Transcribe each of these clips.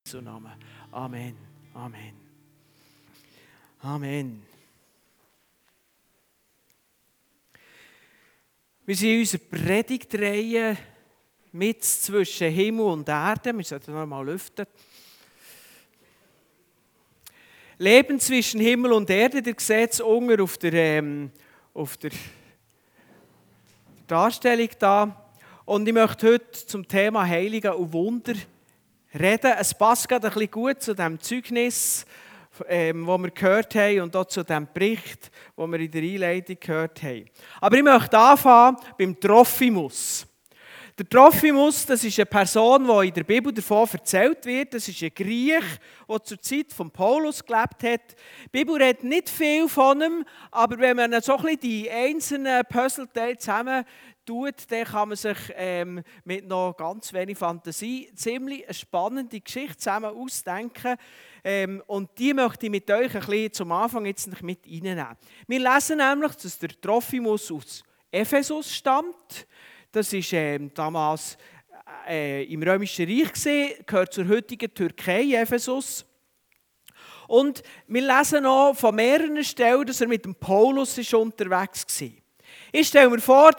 Jesu Namen. Amen. Amen. Amen. Wir sind in unserer Predigtreihe mit zwischen Himmel und Erde. Wir sollten noch mal lüften. Leben zwischen Himmel und Erde, ihr seht es unten auf der Darstellung da. Und ich möchte heute zum Thema Heiligen und Wunder reden. Es passt gerade ein bisschen gut zu dem Zeugnis, das wir gehört haben, und auch zu dem Bericht, den wir in der Einleitung gehört haben. Aber ich möchte anfangen beim Trophimus. Der Trophimus, das ist eine Person, die in der Bibel davon erzählt wird. Das ist ein Griech, der zur Zeit von Paulus gelebt hat. Die Bibel redet nicht viel von ihm, aber wenn man so ein bisschen die einzelnen Puzzleteile zusammen tut, dann kann man sich mit noch ganz wenig Fantasie ziemlich eine spannende Geschichte zusammen ausdenken. Und die möchte ich mit euch ein bisschen zum Anfang jetzt noch mit reinnehmen. Wir lesen nämlich, dass der Trophimus aus Ephesus stammt. Das war damals im Römischen Reich, gehört zur heutigen Türkei, Ephesus. Und wir lesen noch von mehreren Stellen, dass er mit dem Paulus unterwegs war. Ich stelle mir vor,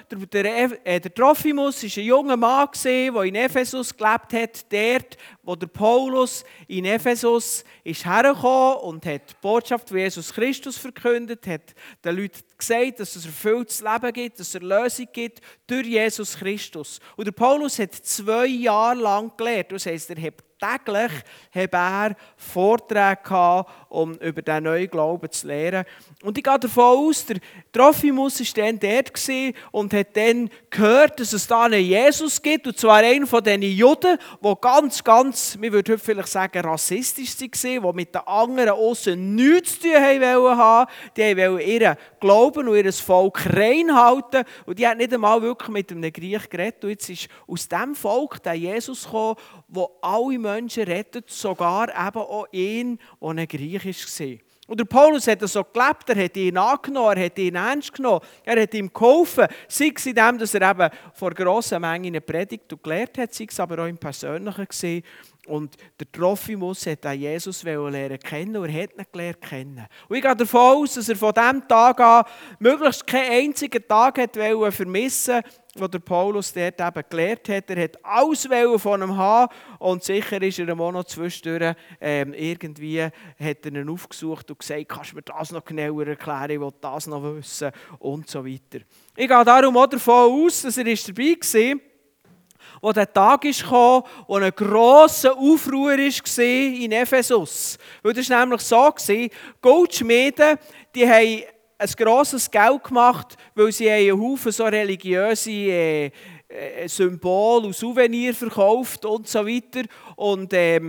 der Trophimus war ein junger Mann, der in Ephesus gelebt hat, dort, wo der Paulus in Ephesus ist hergekommen und hat die Botschaft von Jesus Christus verkündet, hat den Leuten gesagt, dass es erfülltes Leben gibt, dass es Erlösung gibt durch Jesus Christus. Und der Paulus hat 2 Jahre lang gelehrt. Das heisst, er hat täglich Vorträge gehabt, um über den neuen Glauben zu lehren. Und ich gehe davon aus, der Trophimus war dann dort und hat dann gehört, dass es da einen Jesus gibt, und zwar einen von diesen Juden, die ganz, wir würden heute vielleicht sagen, rassistisch waren, die mit den anderen aussen nichts zu tun haben. Die wollten ihren Glauben und ihr Volk rein halten, und die haben nicht einmal wirklich mit einem Griech geredet. Und jetzt ist aus diesem Volk der Jesus gekommen, der alle Menschen rettet, sogar eben auch ihn, der ein Griech war. Und der Paulus hat so gelebt, er hat ihn angenommen, er hat ihn ernst genommen, er hat ihm geholfen, sei es in dem, dass er eben vor grosser Menge eine Predigt und gelehrt hat, sei es aber auch im Persönlichen gesehen. Und der Trophimus hat auch Jesus lernen kennen und er hat ihn gelernt kennen. Und ich gehe davon aus, dass er von diesem Tag an möglichst keinen einzigen Tag vermissen wollte, wo der Paulus dort eben gelehrt hat. Er hat alles von ihm haben, und sicher ist er ihm auch noch zwischendurch irgendwie hat er ihn aufgesucht und gesagt, kannst du mir das noch genauer erklären, ich will das noch wissen und so weiter. Ich gehe darum auch davon aus, dass er dabei war, wo der Tag kam, wo ein grosser Aufruhr war in Ephesus. Weil das war nämlich so, Goldschmiede, die haben ein grosses Geld gemacht, weil sie einen Haufen so religiöse Symbole und Souvenirs verkauft und so weiter. Und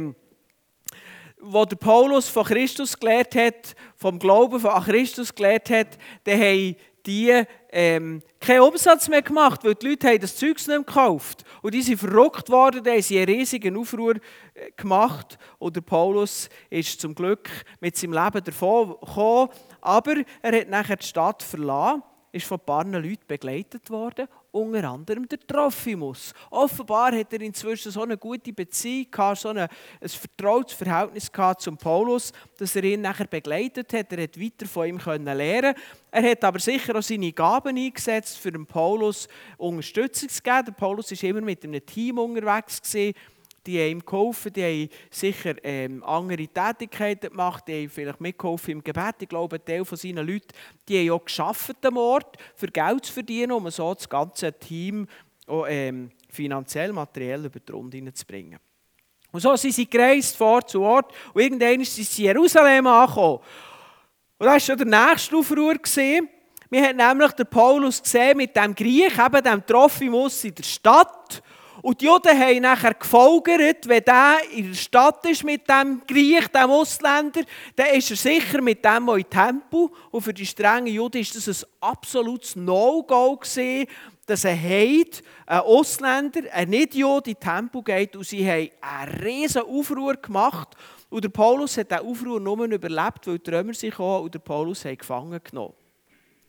wo der Paulus von Christus gelehrt hat, vom Glauben an Christus gelehrt hat, dann haben die keinen Umsatz mehr gemacht, weil die Leute das Zeugs nicht mehr gekauft. Und die sind verrückt worden, da haben sie einen riesigen Aufruhr gemacht. Und der Paulus ist zum Glück mit seinem Leben davon gekommen, aber er hat nachher die Stadt verlassen, ist von ein paar Leuten begleitet worden, unter anderem der Trophimus. Offenbar hat er inzwischen so eine gute Beziehung gehabt, so ein vertrautes Verhältnis gehabt zum Paulus, dass er ihn nachher begleitet hat. Er hat weiter von ihm lernen. Er hat aber sicher auch seine Gaben eingesetzt, für den Paulus Unterstützung zu geben. Der Paulus war immer mit einem Team unterwegs gewesen. Die haben ihm geholfen, die haben sicher andere Tätigkeiten gemacht, die haben vielleicht mitgeholfen im Gebet. Ich glaube, ein Teil von seinen Leuten, die haben auch gearbeitet am Ort, für Geld zu verdienen, um so das ganze Team auch, finanziell, materiell über die Runde zu bringen. Und so sind sie gereist, von Ort zu Ort, und irgendwann sind sie in Jerusalem angekommen. Und das war schon der nächste Aufruhr. Wir haben nämlich den Paulus gesehen mit dem Griech, eben dem Trophimus in der Stadt. Und die Juden haben nachher gefolgert, wenn der in der Stadt ist mit dem Griech, dem Ausländer, dann ist er sicher mit dem auch im Tempel. Und für die strengen Juden war das ein absolutes No-Go gewesen, dass ein Heide, ein Ausländer, ein Nicht-Jude in den Tempel geht. Und sie haben einen riesen Aufruhr gemacht. Und der Paulus hat diesen Aufruhr nur überlebt, weil die Römer sich auch und der Paulus haben gefangen genommen.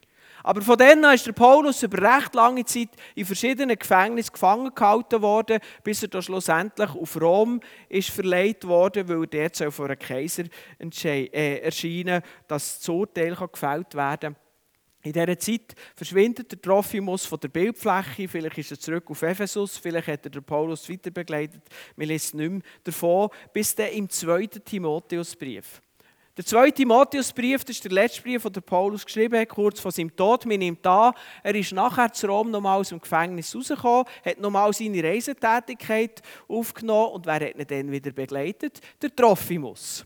Aber von dann an ist der Paulus über recht lange Zeit in verschiedenen Gefängnissen gefangen gehalten worden, bis er dann schlussendlich auf Rom ist verlegt worden, weil er dort vor einem Kaiser erscheinen, dass das Urteil gefällt werden kann. In dieser Zeit verschwindet der Trophimus von der Bildfläche, vielleicht ist er zurück auf Ephesus, vielleicht hat er den Paulus weiter begleitet, wir lesen nicht mehr davon, bis dann im 2. Timotheusbrief. Der 2. Timotheusbrief, das ist der letzte Brief, den Paulus geschrieben hat, kurz vor seinem Tod. Man nimmt an, er ist nachher zu Rom nochmal aus dem Gefängnis rausgekommen, hat nochmal seine Reisetätigkeit aufgenommen und wer hat ihn dann wieder begleitet? Der Trophimus.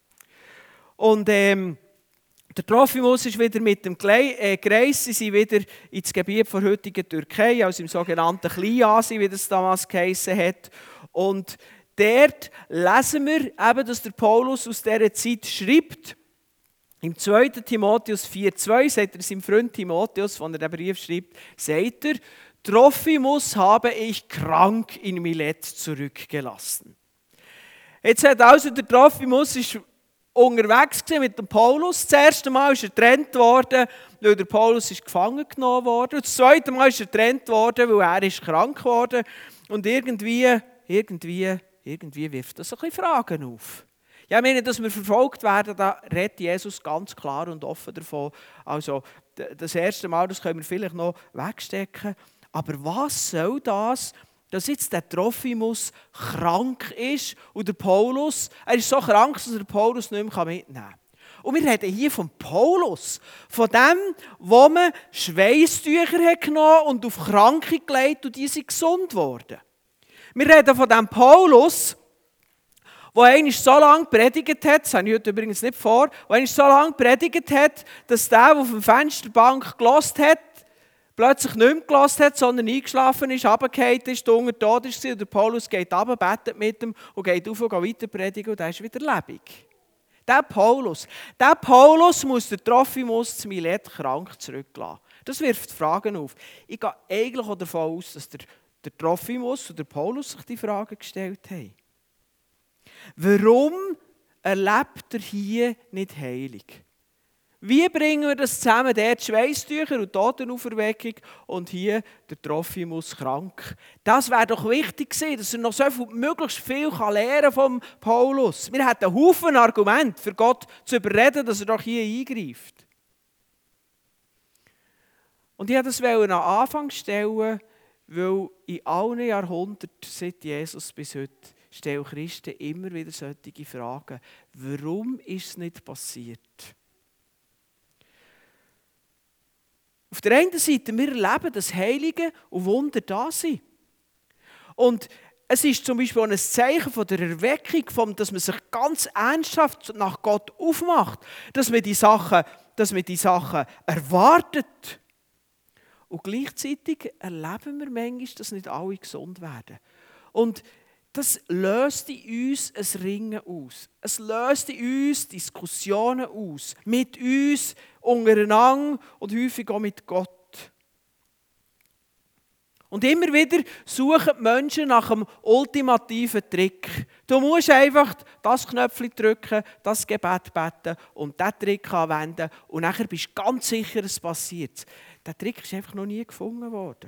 Und der Trophimus ist wieder mit dem gereist, sie sind wieder ins Gebiet der heutigen Türkei, also im sogenannten Kleinasien, wie das damals geheissen hat. Und dort lesen wir eben, dass der Paulus aus dieser Zeit schreibt. Im 2. Timotheus 4,2 sagt er seinem Freund Timotheus, als er den Brief schreibt, sagt er, Trophimus habe ich krank in Milet zurückgelassen. Jetzt hat also der Trophimus unterwegs mit dem Paulus. Das erste Mal ist er getrennt worden, weil der Paulus ist gefangen genommen worden. Das zweite Mal ist er getrennt worden, weil er ist krank geworden. Und irgendwie wirft das ein bisschen Fragen auf. Ja, ich meine, dass wir verfolgt werden, da redet Jesus ganz klar und offen davon. Also das erste Mal, das können wir vielleicht noch wegstecken. Aber was soll das, dass jetzt der Trophimus krank ist und der Paulus, er ist so krank, dass er den Paulus nicht mehr mitnehmen kann. Und wir reden hier von Paulus, von dem, wo man Schweißtücher genommen und auf Kranke gelegt und die sind gesund geworden. Wir reden von dem Paulus, der einmal so lange predigt hat, das habe ich heute übrigens nicht vor, der einmal so lange predigt hat, dass der auf der Fensterbank gehört hat, plötzlich nicht mehr gehört hat, sondern eingeschlafen ist, runtergefallen ist, der Hunger tot ist und der Paulus geht runter, betet mit ihm und geht auf und geht weiter predigen und der ist wieder lebendig. Der Paulus muss der Trophimus zu Milet krank zurücklassen. Das wirft Fragen auf. Ich gehe eigentlich auch davon aus, dass der Trophimus und der Paulus sich die Fragen gestellt haben. Warum erlebt er hier nicht heilig? Wie bringen wir das zusammen? Dort Schweißtücher und Totenauferweckung und hier der Trophimus krank. Das wäre doch wichtig gewesen, dass er noch so viel, möglichst viel lernen vom Paulus. Wir hatten einen Haufen Argumente für Gott zu überreden, dass er doch hier eingreift. Und ich wollte das an Anfang stellen, weil in allen Jahrhunderten, seit Jesus bis heute, stellen Christen immer wieder solche Fragen. Warum ist es nicht passiert? Auf der einen Seite, wir erleben, dass Heilige und Wunder da sind. Und es ist zum Beispiel auch ein Zeichen von der Erweckung, dass man sich ganz ernsthaft nach Gott aufmacht, dass man die Sachen erwartet. Und gleichzeitig erleben wir manchmal, dass nicht alle gesund werden. Und das löst in uns ein Ringen aus. Es löst in uns Diskussionen aus. Mit uns, untereinander und häufig auch mit Gott. Und immer wieder suchen die Menschen nach einem ultimativen Trick. Du musst einfach das Knöpfchen drücken, das Gebet beten und diesen Trick anwenden. Und nachher bist du ganz sicher, es passiert. Der Trick ist einfach noch nie gefunden worden.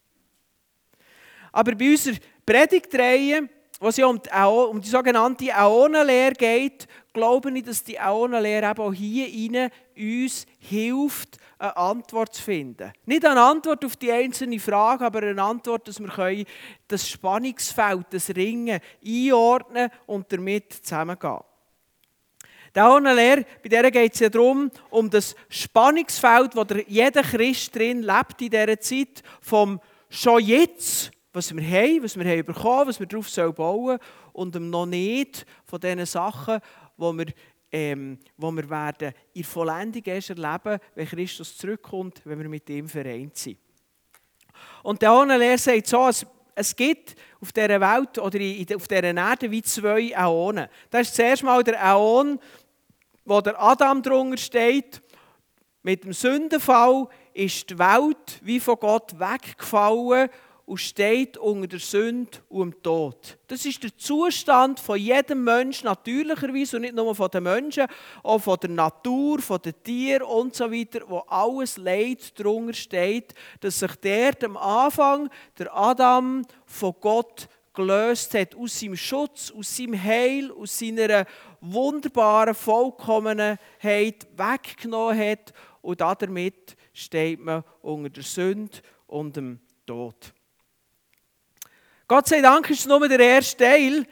Aber bei unserer Predigtreihe, wo es ja um die sogenannte Äonenlehre geht, glaube ich, dass die Äonenlehre eben auch hier uns hilft, eine Antwort zu finden. Nicht eine Antwort auf die einzelne Frage, aber eine Antwort, dass wir das Spannungsfeld, das Ringen einordnen und damit zusammengehen. Die Äonenlehre, bei der geht es ja darum, um das Spannungsfeld, wo jeder Christ drin lebt in dieser Zeit, vom schon jetzt, was wir haben bekommen, was wir darauf bauen sollen, und noch nicht von diesen Sachen, wo wir werden in Vollendung erst erleben, wenn Christus zurückkommt, wenn wir mit ihm vereint sind. Und die Äonenlehre sagt so, es gibt auf dieser Welt oder auf dieser Erde wie 2 Äonen. Das ist zuerst mal der Äon, wo der Adam drunter steht. Mit dem Sündenfall ist die Welt wie von Gott weggefallen und steht unter der Sünde und dem Tod. Das ist der Zustand von jedem Menschen, natürlicherweise und nicht nur von den Menschen, auch von der Natur, von den Tieren und so weiter, wo alles Leid darunter steht, dass sich dort am Anfang der Adam von Gott gelöst hat, aus seinem Schutz, aus seinem Heil, aus seiner wunderbaren Vollkommenheit weggenommen hat und damit steht man unter der Sünde und dem Tod. Gott sei Dank ist es nur der erste Teil.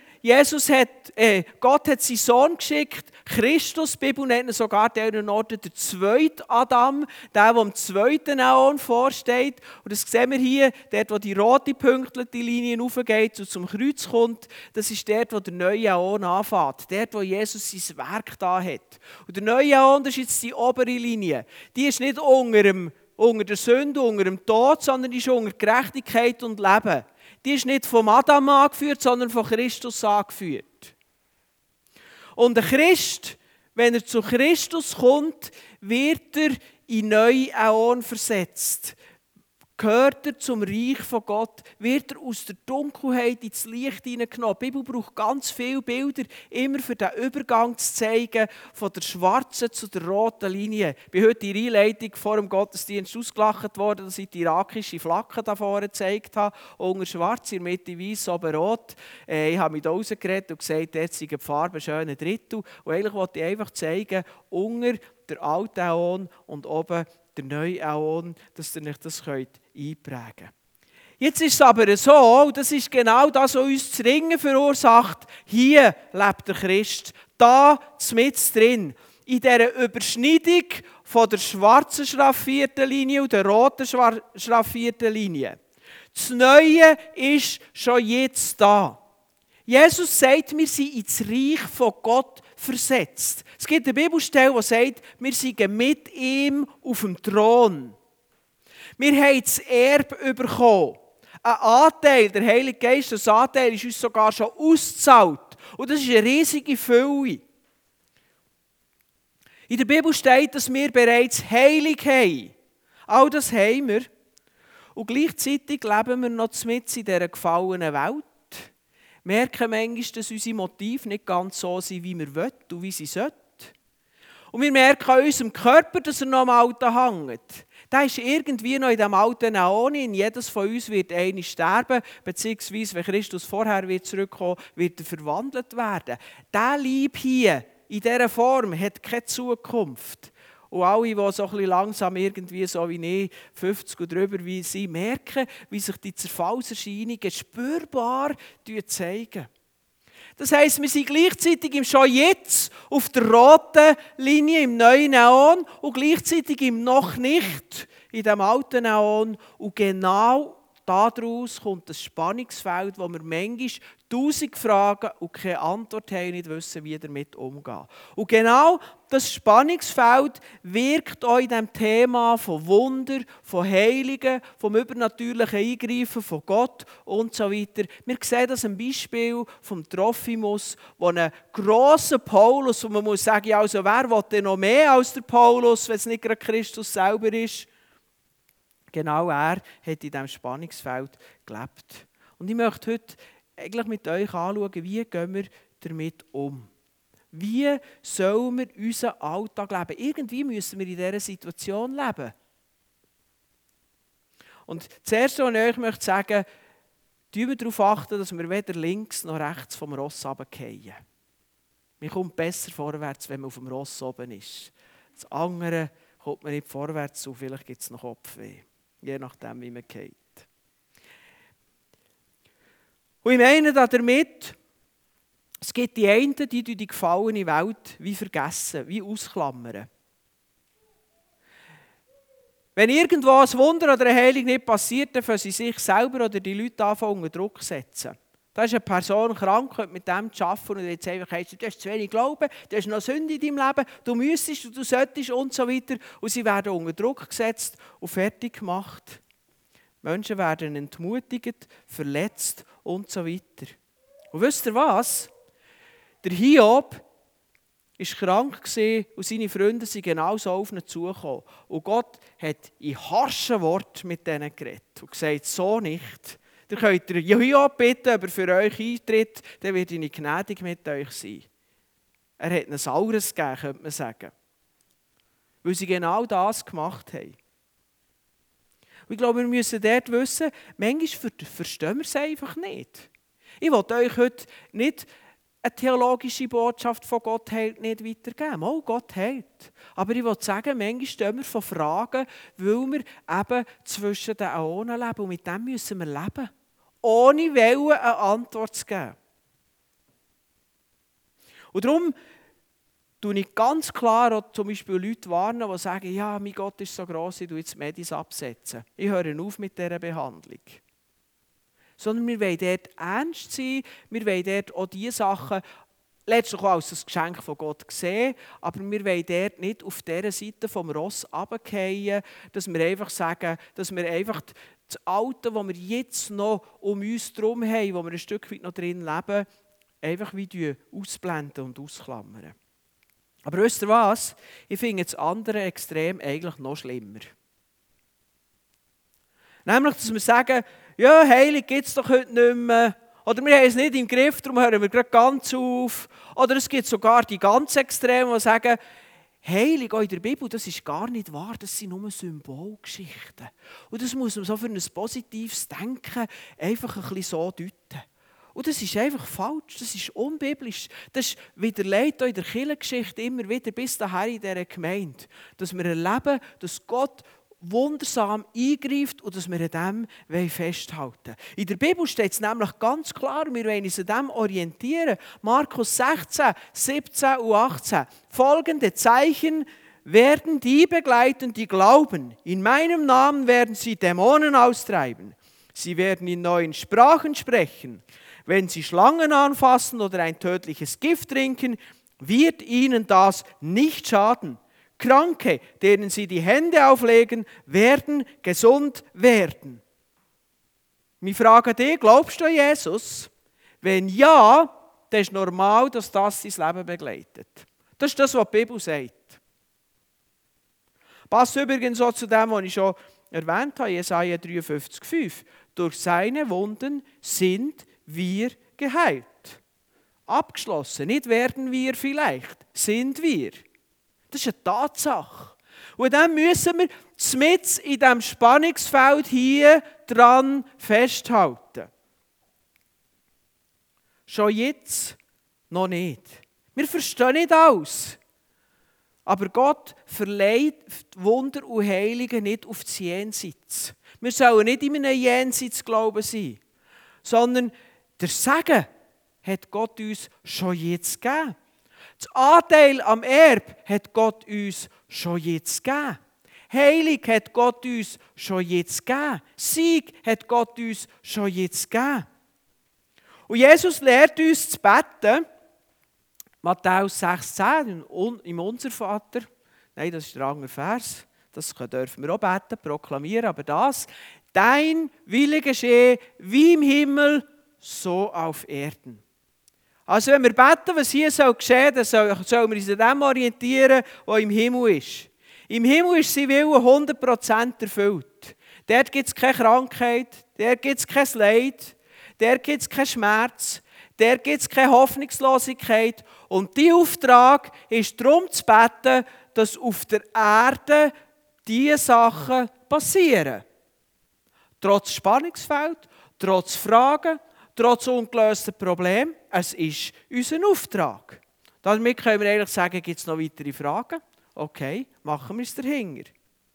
Gott hat seinen Sohn geschickt, Christus, die Bibel nennt ihn sogar den Orten der zweite Adam, der am zweiten Äon vorsteht. Und das sehen wir hier, dort wo die rote Pünktliche Linie aufgeht und zum Kreuz kommt, das ist dort, wo der neue Äon anfängt, dort wo Jesus sein Werk da hat. Und der neue Äon, das ist jetzt die obere Linie, die ist nicht unter der Sünde, unter dem Tod, sondern die ist unter Gerechtigkeit und Leben. Die ist nicht vom Adam angeführt, sondern von Christus angeführt. Und der Christ, wenn er zu Christus kommt, wird er in neue Äon versetzt. Gehört er zum Reich von Gott, wird er aus der Dunkelheit ins Licht hineingenommen. Die Bibel braucht ganz viele Bilder, immer für den Übergang zu zeigen, von der schwarzen zu der roten Linie. Ich bin heute in der Einleitung vor dem Gottesdienst ausgelacht worden, dass ich die irakische Flagge da vorne gezeigt habe. Unter schwarz, in der Mitte weiß, oben rot. Ich habe mich da rausgeredet und gesagt, dort sind die Farben schön ein Drittel. Und eigentlich wollte ich einfach zeigen, unter der alte Äon und oben der neue Äon, dass ihr euch das einprägen könnt. Jetzt ist es aber so, und das ist genau das, was uns das Ringen verursacht, hier lebt der Christ, da mitten drin, in dieser Überschneidung von der schwarzen schraffierten Linie und der roten schraffierten Linie. Das Neue ist schon jetzt da. Jesus sagt, wir sind ins Reich von Gott versetzt. Es gibt eine Bibelstelle, die sagt, wir sind mit ihm auf dem Thron. Wir haben das Erbe bekommen. Ein Anteil, der Heilige Geist, das Anteil ist uns sogar schon ausgezahlt. Und das ist eine riesige Fülle. In der Bibel steht, dass wir bereits Heilung haben. All das haben wir. Und gleichzeitig leben wir noch mitten in dieser gefallenen Welt. Merken manchmal, dass unsere Motive nicht ganz so sind, wie wir wollen und wie sie sollten. Und wir merken an unserem Körper, dass er noch am Alten hängt. Der ist irgendwie noch in diesem alten Äon. Jedes von uns wird einmal sterben, beziehungsweise, wenn Christus vorher wird zurückkommen, wird er verwandelt werden. Dieser Leib hier, in dieser Form, hat keine Zukunft. Und alle, die so ein bisschen langsam irgendwie so wie ich, 50 und drüber sind, merken, wie sich die Zerfallserscheinungen spürbar zeigen. Das heisst, wir sind gleichzeitig im schon jetzt auf der roten Linie im neuen Äon und gleichzeitig im noch nicht in dem alten Äon. Und genau daraus kommt das Spannungsfeld, wo wir manchmal 1000 Fragen und keine Antwort haben, nicht wissen, wie damit umgehen. Und genau das Spannungsfeld wirkt auch in diesem Thema von Wunder, von Heiligen, vom übernatürlichen Eingreifen von Gott und so weiter. Wir sehen das am Beispiel vom Trophimus, wo ein grosser Paulus, und man muss sagen, ja, also wer will denn noch mehr als der Paulus, wenn es nicht gerade Christus selber ist? Genau er hat in diesem Spannungsfeld gelebt. Und ich möchte heute eigentlich mit euch anschauen, wie gehen wir damit um. Wie sollen wir unseren Alltag leben? Irgendwie müssen wir in dieser Situation leben. Und das Erste, was ich euch möchte sagen, achten wir darauf achten, dass wir weder links noch rechts vom Ross runterfallen. Man kommt besser vorwärts, wenn man auf dem Ross oben ist. Das andere kommt man nicht vorwärts und vielleicht gibt es noch Kopfweh. Je nachdem, wie man geht. Und ich meine damit, es gibt die einen, die gefallene Welt wie vergessen, wie ausklammern. Wenn irgendwo ein Wunder oder eine Heilung nicht passiert, dann können sie sich selber oder die Leute anfangen, unter Druck setzen. Da ist eine Person krank, könnte mit dem arbeiten und jetzt einfach heißt, du hast zu wenig Glauben, du hast noch Sünde in deinem Leben, du müsstest, du solltest und so weiter. Und sie werden unter Druck gesetzt und fertig gemacht. Menschen werden entmutigt, verletzt und so weiter. Und wisst ihr was? Der Hiob war krank und seine Freunde sind genauso auf ihn zugekommen. Und Gott hat in harschen Worten mit denen geredet und gesagt, so nicht. Ihr könnt Hiob bitten, ob er für euch eintritt, dann wird er gnädig mit euch sein. Er hat ihnen Saures gegeben, könnte man sagen. Weil sie genau das gemacht haben. Und ich glaube, wir müssen dort wissen, manchmal verstehen wir es einfach nicht. Ich will euch heute nicht eine theologische Botschaft von Gott heilt nicht weitergeben. Oh, Gott heilt. Aber ich will sagen, manchmal stehen wir von Fragen, weil wir eben zwischen den Äonen leben. Und mit dem müssen wir leben. Ohne Wollen eine Antwort zu geben. Und darum tue ich ganz klar auch zum Beispiel Leute warnen, die sagen, ja, mein Gott ist so gross, ich tue jetzt Medis absetzen. Ich höre auf mit dieser Behandlung. Sondern wir wollen dort ernst sein, wir wollen dort auch diese Sachen letztlich auch als ein Geschenk von Gott sehen, aber wir wollen dort nicht auf dieser Seite vom Ross runterfallen, dass wir einfach sagen, dass wir einfach das Alte, das wir jetzt noch um uns herum haben, wo wir ein Stück weit noch drin leben, einfach wie ausblenden und ausklammern. Aber wisst ihr was? Ich finde das andere Extrem eigentlich noch schlimmer. Nämlich, dass wir sagen, ja, Heilig gibt es doch heute nicht mehr. Oder wir haben es nicht im Griff, darum hören wir gerade ganz auf. Oder es gibt sogar die ganz Extremen, die sagen, Heilig auch in der Bibel, das ist gar nicht wahr, das sind nur Symbolgeschichten. Und das muss man so für ein positives Denken einfach ein bisschen so deuten. Und das ist einfach falsch, das ist unbiblisch. Das widerlegt auch in der Kirchengeschichte immer wieder bis dahin in dieser Gemeinde, dass wir erleben, dass Gott wundersam eingreift und dass wir an dem festhalten wollen. In der Bibel steht es nämlich ganz klar, wir wollen uns an dem orientieren. Markus 16, 17 und 18. Folgende Zeichen werden die begleiten, die glauben. In meinem Namen werden sie Dämonen austreiben. Sie werden in neuen Sprachen sprechen. Wenn sie Schlangen anfassen oder ein tödliches Gift trinken, wird ihnen das nicht schaden. Kranke, denen sie die Hände auflegen, werden gesund werden. Wir fragen dich, glaubst du an Jesus? Wenn ja, dann ist normal, dass das dein Leben begleitet. Das ist das, was die Bibel sagt. Passt übrigens so zu dem, was ich schon erwähnt habe, Jesaja 53,5. Durch seine Wunden sind wir geheilt. Abgeschlossen. Nicht werden wir vielleicht, sind wir. Das ist eine Tatsache. Und dann müssen wir mitten in diesem Spannungsfeld hier dran festhalten. Schon jetzt noch nicht. Wir verstehen nicht alles. Aber Gott verleiht Wunder und Heiligen nicht auf das Jenseits. Wir sollen nicht in einem Jenseits-Glauben sein, sondern der Segen hat Gott uns schon jetzt gegeben. Das Anteil am Erbe hat Gott uns schon jetzt gegeben. Heilig hat Gott uns schon jetzt gegeben. Sieg hat Gott uns schon jetzt gegeben. Und Jesus lehrt uns zu beten. Matthäus 6,10 im Unser Vater. Nein, das ist der andere Vers. Das dürfen wir auch beten, proklamieren. Aber das, dein Wille geschehe wie im Himmel, so auf Erden. Also wenn wir beten, was hier geschehen soll, dann sollen wir uns an dem orientieren, was im Himmel ist. Im Himmel ist sein Wille 100% erfüllt. Dort gibt es keine Krankheit, dort gibt es kein Leid, dort gibt es keinen Schmerz, dort gibt es keine Hoffnungslosigkeit. Und dein Auftrag ist darum zu beten, dass auf der Erde diese Sachen passieren. Trotz Spannungsfeld, trotz Fragen, trotz ungelöster Probleme. Es ist unser Auftrag. Damit können wir eigentlich sagen, gibt es noch weitere Fragen? Okay, machen wir es dahinter.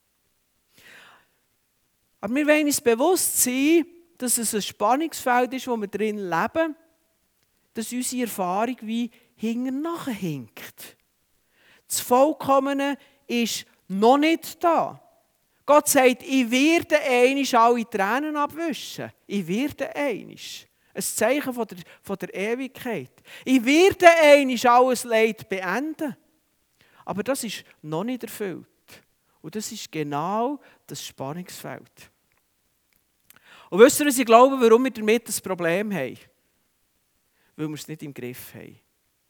Aber wir wollen uns bewusst sein, dass es ein Spannungsfeld ist, wo wir drin leben, dass unsere Erfahrung wie hinten nachhinkt. Das Vollkommene ist noch nicht da. Gott sagt, ich werde einmal alle Tränen abwischen. Ich werde einmal. Ein Zeichen von der Ewigkeit. Ich werde einmal alles Leid beenden. Aber das ist noch nicht erfüllt. Und das ist genau das Spannungsfeld. Und wisst ihr, was ich glaube, warum wir damit ein Problem haben? Weil wir es nicht im Griff haben.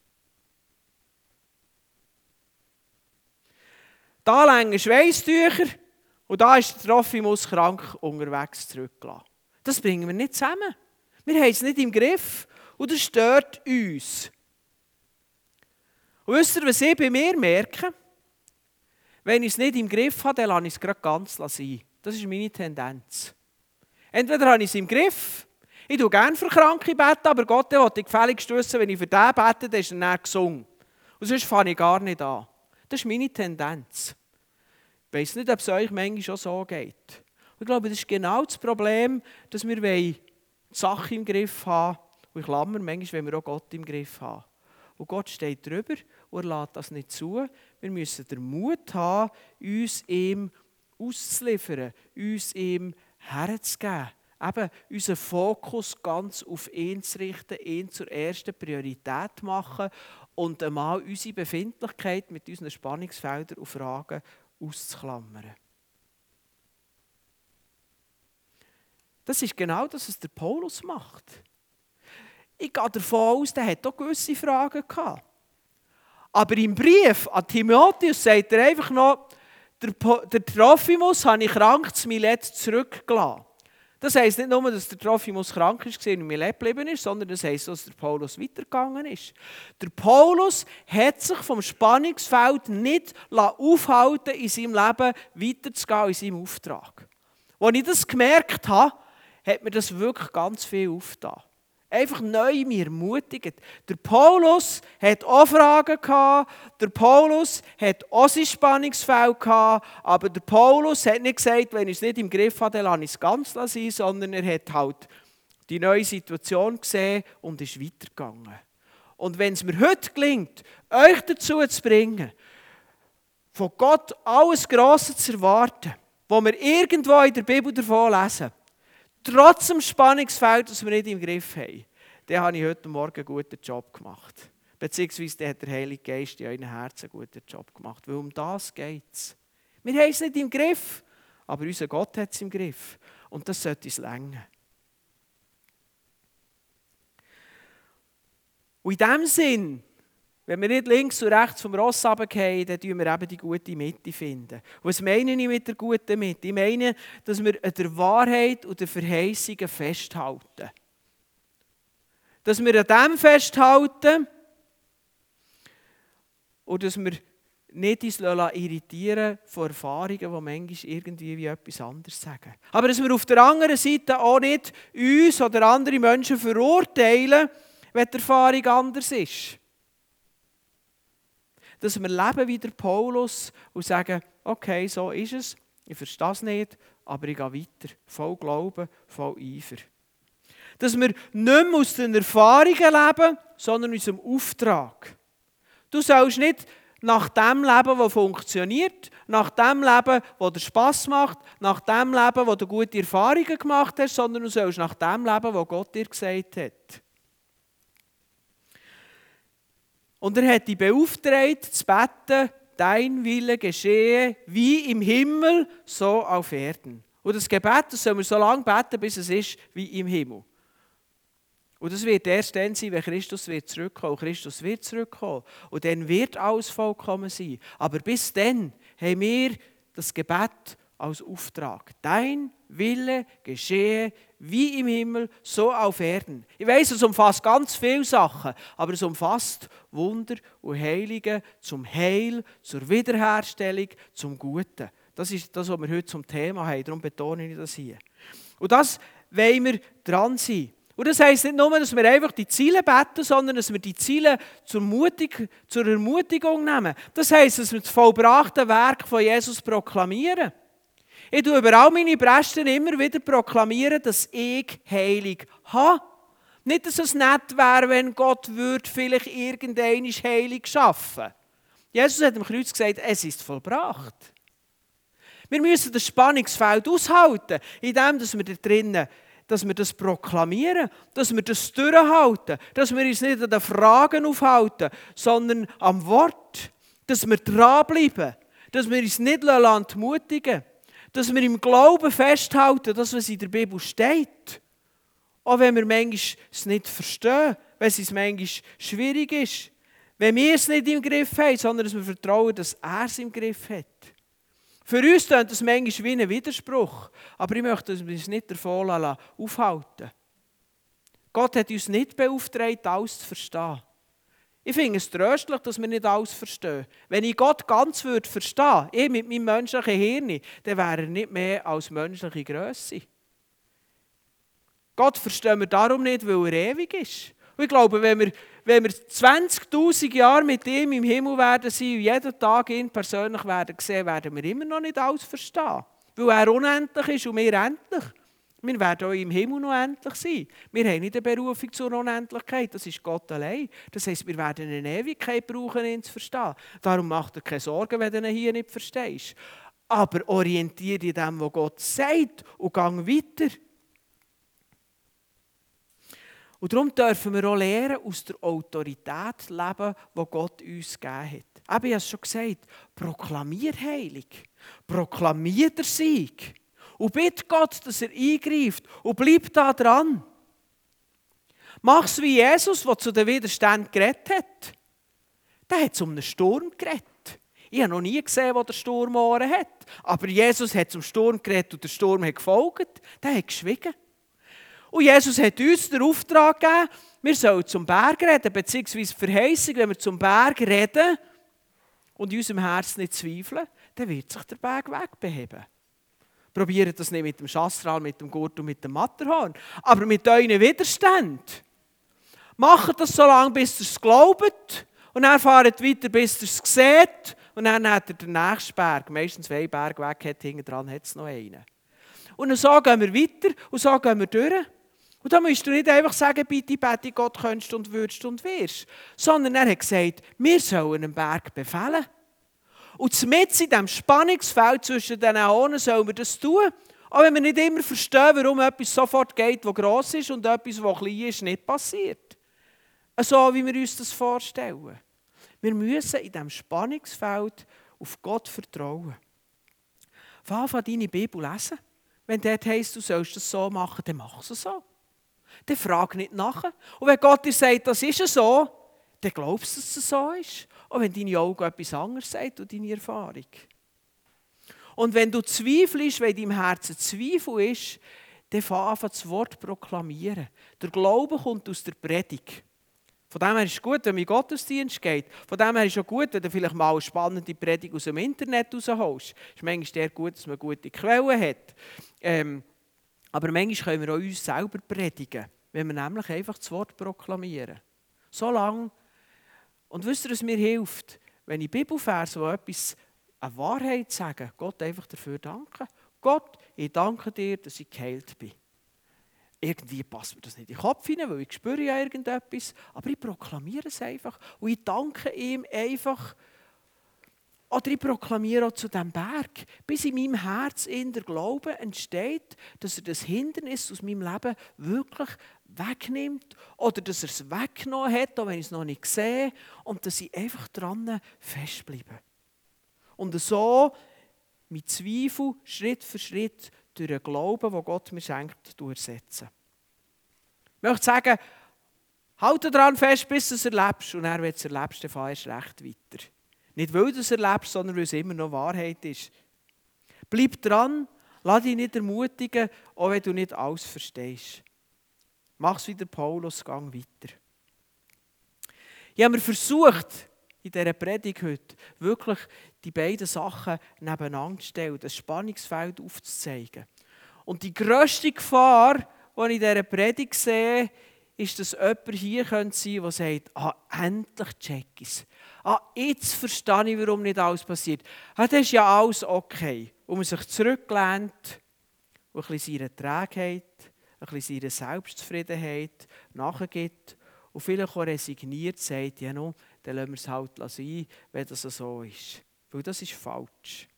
Da liegen Schweisstücher und da ist der Trophimus krank unterwegs zurückgelassen. Das bringen wir nicht zusammen. Wir haben es nicht im Griff und das stört uns. Und wisst ihr, was ich bei mir merke? Wenn ich es nicht im Griff habe, dann lasse ich es gerade ganz sein. Das ist meine Tendenz. Entweder habe ich es im Griff, ich bete gerne für Kranke, aber Gott will ich gefälligst wissen, wenn ich für den bete, dann ist er dann gesungen. Und sonst fange ich gar nicht an. Das ist meine Tendenz. Ich weiss nicht, ob es euch manchmal auch so geht. Und ich glaube, das ist genau das Problem, dass wir die Sache im Griff haben. Und ich klammer, manchmal wollen wir auch Gott im Griff haben. Und Gott steht drüber und er lässt das nicht zu. Wir müssen den Mut haben, uns ihm auszuliefern, uns ihm herzugeben. Eben unseren Fokus ganz auf ihn zu richten, ihn zur ersten Priorität machen und einmal unsere Befindlichkeit mit unseren Spannungsfeldern und Fragen auszuklammern. Das ist genau das, was der Paulus macht. Ich gehe davon aus, der hat auch gewisse Fragen gehabt. Aber im Brief an Timotheus sagt er einfach noch, der Trophimus habe ich krank zu Milet zurückgelassen. Das heisst nicht nur, dass der Trophimus krank war und in Milet geblieben ist, sondern das heisst, dass der Paulus weitergegangen ist. Der Paulus hat sich vom Spannungsfeld nicht aufhalten in seinem Leben weiterzugehen in seinem Auftrag. Als ich das gemerkt habe, hat mir das wirklich ganz viel aufgetan. Einfach neu mich ermutigt. Der Paulus hat auch Fragen gehabt, der Paulus hat auch sein Spannungsfeld gehabt, aber der Paulus hat nicht gesagt, wenn ich es nicht im Griff habe, dann lasse ich es ganz sein, sondern er hat halt die neue Situation gesehen und ist weitergegangen. Und wenn es mir heute gelingt, euch dazu zu bringen, von Gott alles Grosse zu erwarten, was wir irgendwo in der Bibel davon lesen, trotz dem Spannungsfeld, das wir nicht im Griff haben, dann habe ich heute Morgen einen guten Job gemacht. Beziehungsweise dann hat der Heilige Geist in euren Herzen einen guten Job gemacht. Weil um das geht es. Wir haben es nicht im Griff, aber unser Gott hat es im Griff. Und das sollte uns reichen. Und in diesem Sinn, wenn wir nicht links und rechts vom Ross runterfallen, dann finden wir eben die gute Mitte. Und was meine ich mit der guten Mitte? Ich meine, dass wir an der Wahrheit und den Verheißungen festhalten. Dass wir an dem festhalten und dass wir nicht uns irritieren von Erfahrungen, die manchmal irgendwie wie etwas anderes sagen. Aber dass wir auf der anderen Seite auch nicht uns oder andere Menschen verurteilen, wenn die Erfahrung anders ist. Dass wir leben wie der Paulus und sagen, okay, so ist es, ich verstehe es nicht, aber ich gehe weiter, voll Glauben, voll Eifer. Dass wir nicht mehr aus den Erfahrungen leben, sondern aus dem Auftrag. Du sollst nicht nach dem leben, das funktioniert, nach dem leben, das dir Spass macht, nach dem leben, wo du gute Erfahrungen gemacht hast, sondern du sollst nach dem leben, was Gott dir gesagt hat. Und er hat dich beauftragt, zu beten, dein Wille geschehe, wie im Himmel, so auf Erden. Und das Gebet, das sollen wir so lange beten, bis es ist wie im Himmel. Und das wird erst dann sein, wenn Christus wird zurückkommen. Und Christus wird zurückkommen. Und dann wird alles vollkommen sein. Aber bis dann haben wir das Gebet als Auftrag. Dein Wille geschehe wie im Himmel, so auf Erden. Ich weiss, es umfasst ganz viele Sachen, aber es umfasst Wunder und Heilige zum Heil, zur Wiederherstellung, zum Guten. Das ist das, was wir heute zum Thema haben. Darum betone ich das hier. Und das wollen wir dran sein. Und das heisst nicht nur, dass wir einfach die Ziele beten, sondern dass wir die Ziele zur Ermutigung nehmen. Das heisst, dass wir das vollbrachte Werk von Jesus proklamieren. Ich tue über all meine Predigten immer wieder proklamieren, dass ich heilig habe. Nicht, dass es nett wäre, wenn Gott würde vielleicht irgendeinen heilig schaffen. Jesus hat am Kreuz gesagt, es ist vollbracht. Wir müssen das Spannungsfeld aushalten, indem wir da drinnen, dass wir das proklamieren, dass wir das durchhalten, dass wir uns nicht an den Fragen aufhalten, sondern am Wort, dass wir dranbleiben, dass wir uns nicht entmutigen lassen. Dass wir im Glauben festhalten, das, was in der Bibel steht. Auch wenn wir manchmal es nicht verstehen, wenn es manchmal schwierig ist. Wenn wir es nicht im Griff haben, sondern dass wir vertrauen, dass er es im Griff hat. Für uns klingt das manchmal wie ein Widerspruch, aber ich möchte uns nicht davon aufhalten. Gott hat uns nicht beauftragt, alles zu verstehen. Ich finde es tröstlich, dass wir nicht alles verstehen. Wenn ich Gott ganz verstehen würde, ich mit meinem menschlichen Hirn, dann wäre er nicht mehr als menschliche Grösse. Gott verstehen wir darum nicht, weil er ewig ist. Und ich glaube, wenn wir 20'000 Jahre mit ihm im Himmel werden sein und jeden Tag ihn persönlich werden sehen, werden wir immer noch nicht alles verstehen. Weil er unendlich ist und wir endlich. Wir werden auch im Himmel noch endlich sein. Wir haben nicht eine Berufung zur Unendlichkeit, das ist Gott allein. Das heisst, wir werden eine Ewigkeit brauchen, ihn zu verstehen. Darum macht er keine Sorgen, wenn du ihn hier nicht verstehst. Aber orientiere dich an dem, was Gott sagt und gang weiter. Und darum dürfen wir auch lernen, aus der Autorität zu leben, die Gott uns gegeben hat. Ich habe es schon gesagt, proklamier heilig, proklamier den Sieg und bitte Gott, dass er eingreift und bleib da dran. Mach es wie Jesus, der zu den Widerständen geredet hat. Der hat um einen Sturm geredet. Ich habe noch nie gesehen, wo der Sturm Ohren hat. Aber Jesus hat zum Sturm geredet und der Sturm hat gefolgt. Der hat geschwiegen. Und Jesus hat uns den Auftrag gegeben, wir sollen zum Berg reden, beziehungsweise die Verheißung, wenn wir zum Berg reden und in unserem Herzen nicht zweifeln, dann wird sich der Berg wegbeheben. Probiert das nicht mit dem Schastral, mit dem Gurt und mit dem Matterhorn, aber mit euren Widerständen. Macht das so lange, bis ihr es glaubt und dann fahrt weiter, bis ihr es seht und dann hat ihr den nächsten Berg. Meistens, wenn ein Berg weg hat, hinten dran hat es noch einen. Und so gehen wir weiter und so gehen wir durch. Und da musst du nicht einfach sagen, bitte, bete Gott, könntest und würdest und wirst. Sondern er hat gesagt, wir sollen einen Berg befehlen. Und mitten in diesem Spannungsfeld zwischen den Äonen sollen wir das tun. Auch wenn wir nicht immer verstehen, warum etwas sofort geht, das gross ist und etwas, das klein ist, nicht passiert. So wie wir uns das vorstellen. Wir müssen in diesem Spannungsfeld auf Gott vertrauen. Fang an, deine Bibel lesen. Wenn dort heisst, du sollst das so machen, dann mach es so. Dann frag nicht nachher. Und wenn Gott dir sagt, das ist so, dann glaubst du, dass es so ist. Auch wenn deine Augen etwas anderes sagen und deine Erfahrung. Und wenn du zweifelst, wenn in deinem Herzen Zweifel ist, dann fang an, das Wort proklamieren. Der Glaube kommt aus der Predigt. Von dem her ist es gut, wenn man in den Gottesdienst geht. Von dem her ist es auch gut, wenn du vielleicht mal eine spannende Predigt aus dem Internet rausholst. Es ist manchmal gut, dass man gute Quellen hat. Aber manchmal können wir auch uns selber predigen, wenn wir nämlich einfach das Wort proklamieren. So lange. Und wisst ihr, was mir hilft? Wenn ich Bibelverse, die etwas eine Wahrheit sagen, Gott einfach dafür danken. Gott, ich danke dir, dass ich geheilt bin. Irgendwie passt mir das nicht in den Kopf hinein, weil ich spüre ja irgendetwas. Aber ich proklamiere es einfach. Und ich danke ihm einfach. Oder ich proklamiere auch zu diesem Berg, bis in meinem Herz in der Glaube entsteht, dass er das Hindernis aus meinem Leben wirklich wegnimmt. Oder dass er es weggenommen hat, auch wenn ich es noch nicht sehe. Und dass ich einfach dran festbleibe. Und so mit Zweifel Schritt für Schritt durch den Glauben, den Gott mir schenkt, ersetzen. Ich möchte sagen, halte daran fest, bis du es erlebst. Und dann, wenn du es erlebst, dann fahrst du recht weiter. Nicht, weil du es erlebst, sondern weil es immer noch Wahrheit ist. Bleib dran, lass dich nicht ermutigen, auch wenn du nicht alles verstehst. Mach es wie der Paulus, gang weiter. Ich habe mir versucht, in dieser Predigt heute wirklich die beiden Sachen nebeneinander zu stellen, das Spannungsfeld aufzuzeigen. Und die grösste Gefahr, die ich in dieser Predigt sehe, ist, dass jemand hier sein könnte, der sagt, endlich check ich es. Jetzt verstehe ich, warum nicht alles passiert. Das ist ja alles okay. Und man sich zurücklehnt und ein bisschen seiner Trägheit, ein bisschen seiner Selbstzufriedenheit nachgibt und vielleicht auch resigniert sagt, ja, no, dann lassen wir es halt sein, wenn das so ist. Weil das ist falsch.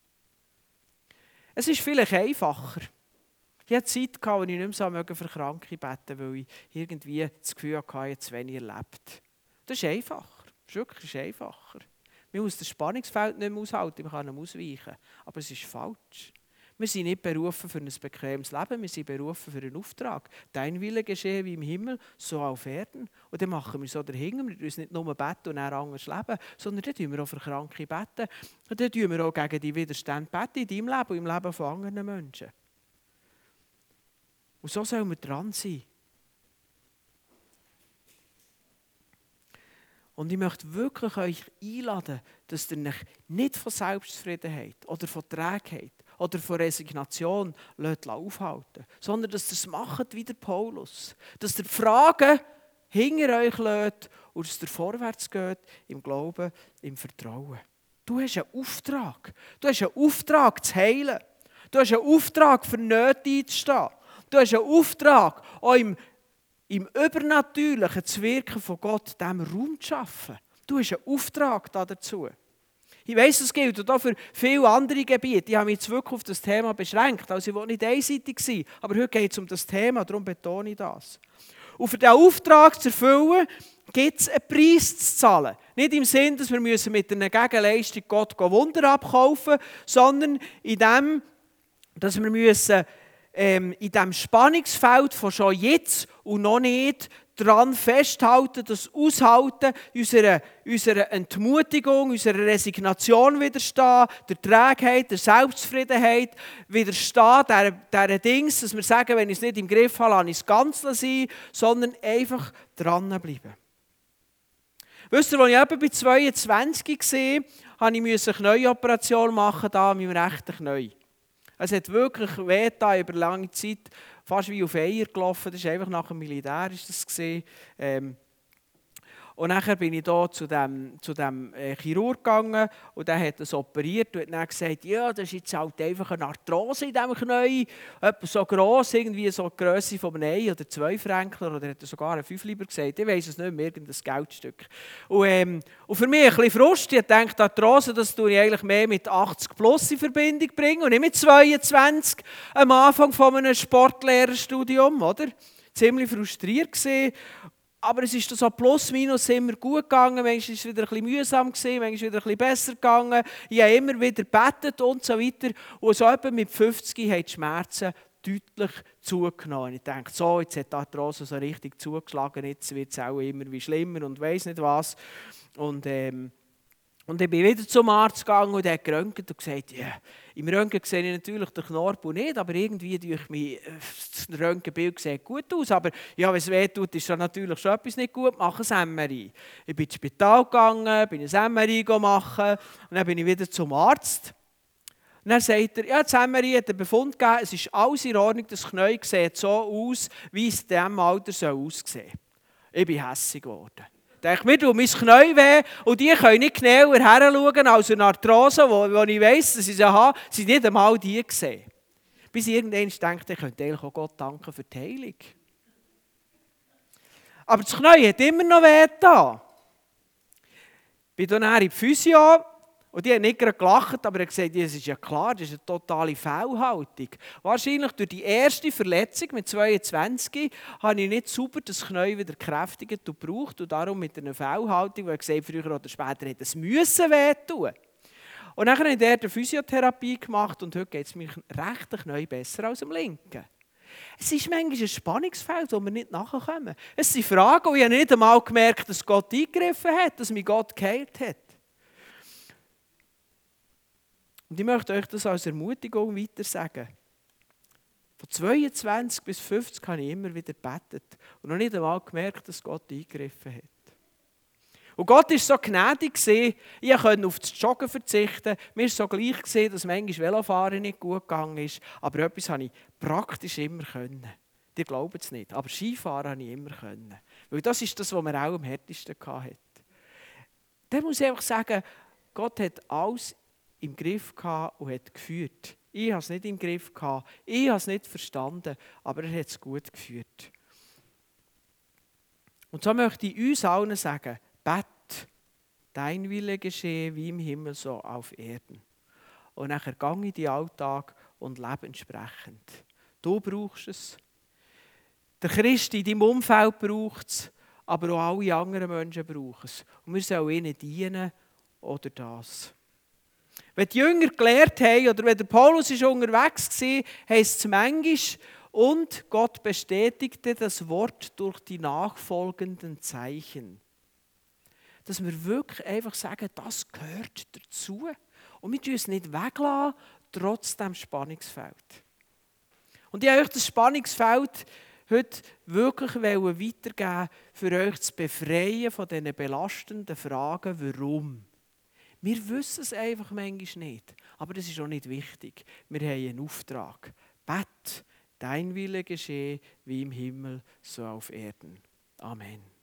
Es ist vielleicht einfacher. Ich hatte Zeit, wo ich nicht mehr so für Kranke beten, weil ich irgendwie das Gefühl hatte, ich habe zu wenig erlebt. Das ist einfacher. Das ist wirklich einfacher. Man muss das Spannungsfeld nicht mehr aushalten, man kann ihm ausweichen. Aber es ist falsch. Wir sind nicht berufen für ein bequemes Leben, wir sind berufen für einen Auftrag. Dein Wille geschehe wie im Himmel, so auf Erden. Und dann machen wir so dahinter, wir müssen nicht nur beten und dann anders leben, sondern dann beten wir auch für Kranke beten. Und dann beten wir auch gegen die Widerstände beten in deinem Leben und im Leben von anderen Menschen. Und so sollen wir dran sein. Und ich möchte wirklich euch einladen, dass ihr euch nicht von Selbstzufriedenheit oder von Trägheit oder von Resignation aufhalten lasst, sondern dass ihr es macht wie der Paulus. Dass ihr die Fragen hinter euch lasst und dass ihr vorwärts geht im Glauben, im Vertrauen. Du hast einen Auftrag. Du hast einen Auftrag zu heilen. Du hast einen Auftrag, für Nöte einzustehen. Du hast einen Auftrag, auch im Übernatürlichen zu wirken von Gott, dem Raum zu schaffen. Du hast einen Auftrag dazu. Ich weiss, das gilt auch für viele andere Gebiete. Ich habe mich jetzt wirklich auf das Thema beschränkt. Also ich will nicht einseitig sein, aber heute geht es um das Thema, darum betone ich das. Und für diesen Auftrag zu erfüllen, gibt es einen Preis zu zahlen. Nicht im Sinn, dass wir mit einer Gegenleistung Gott Wunder abkaufen müssen, sondern in dem, dass wir in diesem Spannungsfeld von schon jetzt und noch nicht daran festhalten, das Aushalten, unserer Entmutigung, unserer Resignation widerstehen, der Trägheit, der Selbstzufriedenheit widerstehen, dieser Dings, dass wir sagen, wenn ich es nicht im Griff habe, lasse ich es ganz sein, sondern einfach dranbleiben. Wisst ihr, als ich etwa bei 22 war, musste ich eine Knieoperation machen, da an meinem rechten Knie. Es hat wirklich wehgetan über lange Zeit, fast wie auf Eier gelaufen. Das war einfach nach dem Militär. Und nachher bin ich hier zu dem Chirurg gegangen und der hat das operiert und hat dann gesagt, ja, das ist jetzt halt einfach eine Arthrose in diesem Knie, etwa so gross, irgendwie so die Grösse von einem 1 oder 2 Fränkler, oder hat er sogar einen 5 lieber gesagt, ich weiss es nicht mehr, irgendein Geldstück. Und für mich ein bisschen Frust, ich dachte, Arthrose, das tue ich eigentlich mehr mit 80 plus in Verbindung bringen und nicht mit 22 am Anfang von einem Sportlehrerstudium, oder? Ziemlich frustriert gewesen. Aber es ist so plus minus immer gut gegangen. Manchmal war es wieder ein bisschen mühsam, manchmal wieder ein bisschen besser gegangen. Ich habe immer wieder gebetet und so weiter. Und so etwa mit 50 haben die Schmerzen deutlich zugenommen. Ich denke, so, jetzt hat die Arthrose so richtig zugeschlagen, jetzt wird es auch immer wie schlimmer und weiss nicht was. Und ich bin wieder zum Arzt gegangen und er hat geröntgt und gesagt, ja, im Röntgen sehe ich natürlich den Knorpel nicht, aber irgendwie durch mich, das Röntgenbild sieht gut aus. Aber ja, wenn es weh tut, ist dann natürlich schon etwas nicht gut, mache ein MRI. Ich bin ins Spital gegangen, bin ein MRI machen und dann bin ich wieder zum Arzt. Und dann sagt er, ja, das MRI hat einen Befund gegeben, es ist alles in Ordnung, das Knie sieht so aus, wie es in diesem Alter aussehen soll. Ich bin hässig geworden. Ich denke, mir tut mein Knie weh und die können nicht genauer heranschauen als eine Arthrose, wo ich weiss, dass ich sie habe, sind nicht einmal die gesehen. Bis ich irgendwann denke, ich könnte eigentlich auch Gott danken für die Heilung. Aber das Knie hat immer noch weh getan. Ich bin dann in die Physio und die hat nicht gerade gelacht, aber er hat gesagt, das ist ja klar, das ist eine totale Fehlhaltung. Wahrscheinlich durch die erste Verletzung mit 22 habe ich nicht sauber das Knie wieder gekräftigt und gebraucht und darum mit einer Fehlhaltung, weil ich gesagt früher oder später hätte es müssen wehtun. Und dann habe ich eine Physiotherapie gemacht und heute geht es mir rechten Knie besser als dem linken. Es ist manchmal ein Spannungsfeld, wo wir nicht nachkommen. Es sind Fragen, und ich habe nicht einmal gemerkt, dass Gott eingegriffen hat, dass mich Gott geheilt hat. Und ich möchte euch das als Ermutigung weiter sagen. Von 22 bis 50 habe ich immer wieder gebetet und noch nicht einmal gemerkt, dass Gott eingegriffen hat. Und Gott war so gnädig, ich konnte auf das Joggen verzichten. Mir war so gleich, dass manchmal Velofahren nicht gut gegangen ist. Aber etwas konnte ich praktisch immer können. Ihr glaubt es nicht, aber Skifahren konnte ich immer können. Weil das ist das, was mir auch am härtesten hatte. Da muss ich einfach sagen, Gott hat alles im Griff gehabt und hat geführt. Ich habe es nicht im Griff gehabt, ich habe es nicht verstanden, aber er hat es gut geführt. Und so möchte ich uns allen sagen, bet, dein Wille geschehe wie im Himmel so auf Erden. Und nachher gang in den Alltag und lebe entsprechend. Du brauchst es. Der Christ in deinem Umfeld braucht es, aber auch alle anderen Menschen brauchen es. Und wir sollen ihnen dienen oder das. Wenn die Jünger gelehrt haben, oder wenn der Paulus unterwegs war, heisst es manchmal, und Gott bestätigte das Wort durch die nachfolgenden Zeichen. Dass wir wirklich einfach sagen, das gehört dazu. Und wir dürfen es nicht weglassen, trotz dem Spannungsfeld. Und ich wollte euch das Spannungsfeld heute wirklich weitergeben, für euch zu befreien von diesen belastenden Fragen, warum. Wir wissen es einfach manchmal nicht, aber das ist auch nicht wichtig. Wir haben einen Auftrag. Bett, dein Wille geschehe, wie im Himmel, so auf Erden. Amen.